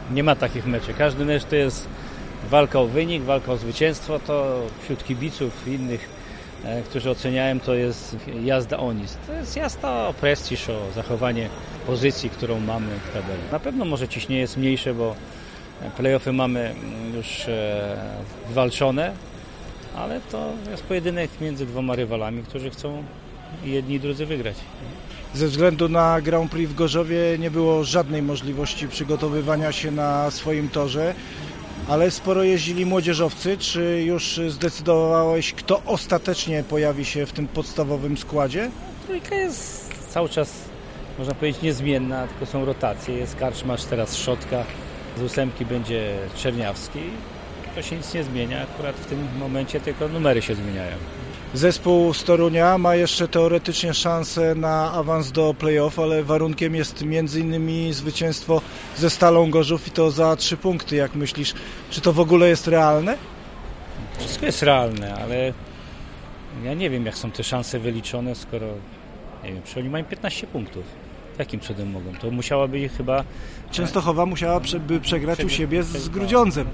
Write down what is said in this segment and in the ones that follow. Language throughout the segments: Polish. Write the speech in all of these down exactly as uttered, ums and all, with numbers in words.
Nie ma takich meczy. Każdy mecz to jest walka o wynik, walka o zwycięstwo. To wśród kibiców i innych, e, którzy oceniają, to jest jazda o nic. To jest jazda o prestiż, o zachowanie pozycji, którą mamy w tabeli. Na pewno może ciśnienie jest mniejsze, bo play-offy mamy już e, wywalczone, ale to jest pojedynek między dwoma rywalami, którzy chcą jedni i drudzy wygrać. Ze względu na Grand Prix w Gorzowie nie było żadnej możliwości przygotowywania się na swoim torze, ale sporo jeździli młodzieżowcy. Czy już zdecydowałeś, kto ostatecznie pojawi się w tym podstawowym składzie? Trójka jest cały czas, można powiedzieć, niezmienna, tylko są rotacje. Jest Karczmarz, teraz Szotka, z ósemki będzie Czerniawski. To się nic nie zmienia, akurat w tym momencie tylko numery się zmieniają. Zespół z Torunia ma jeszcze teoretycznie szansę na awans do play-off, ale warunkiem jest między innymi zwycięstwo ze Stalą Gorzów i to za trzy punkty. Jak myślisz, czy to w ogóle jest realne? Wszystko jest realne, ale ja nie wiem, jak są te szanse wyliczone, skoro nie wiem, czy oni mają piętnaście punktów. Jakim cudem mogą? To musiałaby chyba... Częstochowa musiałaby przegrać u siebie z Grudziądzem.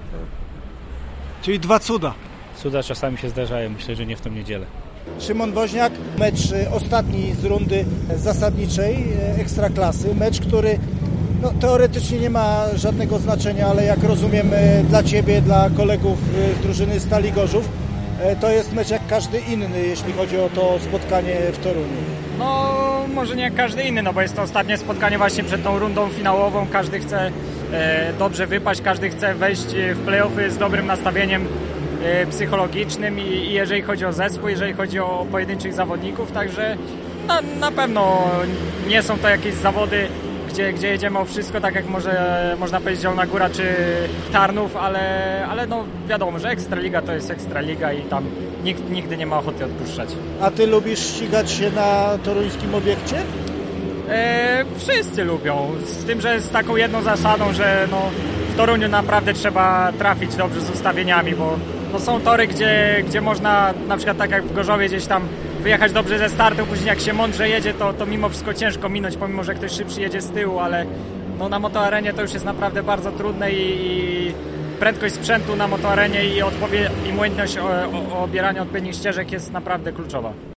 Czyli dwa cuda. Cuda czasami się zdarzają, myślę, że nie w tą niedzielę. Szymon Woźniak, mecz ostatni z rundy zasadniczej Ekstraklasy. Mecz, który no, teoretycznie nie ma żadnego znaczenia, ale jak rozumiem dla Ciebie, dla kolegów z drużyny Stali Gorzów, to jest mecz jak każdy inny, jeśli chodzi o to spotkanie w Toruniu. No, może nie jak każdy inny, no bo jest to ostatnie spotkanie właśnie przed tą rundą finałową. Każdy chce e, dobrze wypaść, każdy chce wejść w play-offy z dobrym nastawieniem e, psychologicznym i, i jeżeli chodzi o zespół, jeżeli chodzi o pojedynczych zawodników, także na, na pewno nie są to jakieś zawody, gdzie, gdzie jedziemy o wszystko, tak jak może można powiedzieć Zielona Góra czy Tarnów, ale, ale no wiadomo, że Ekstraliga to jest Ekstraliga i tam nikt nigdy nie ma ochoty odpuszczać. A Ty lubisz ścigać się na toruńskim obiekcie? E, wszyscy lubią, z tym, że z taką jedną zasadą, że no, w Toruniu naprawdę trzeba trafić dobrze z ustawieniami, bo no, są tory, gdzie, gdzie można na przykład tak jak w Gorzowie gdzieś tam wyjechać dobrze ze startu, później jak się mądrze jedzie, to, to mimo wszystko ciężko minąć, pomimo że ktoś szybszy jedzie z tyłu, ale no, na motoarenie to już jest naprawdę bardzo trudne i, i prędkość sprzętu na motoarenie i, odpowie- i umiejętność o, o, o obierania odpowiednich ścieżek jest naprawdę kluczowa.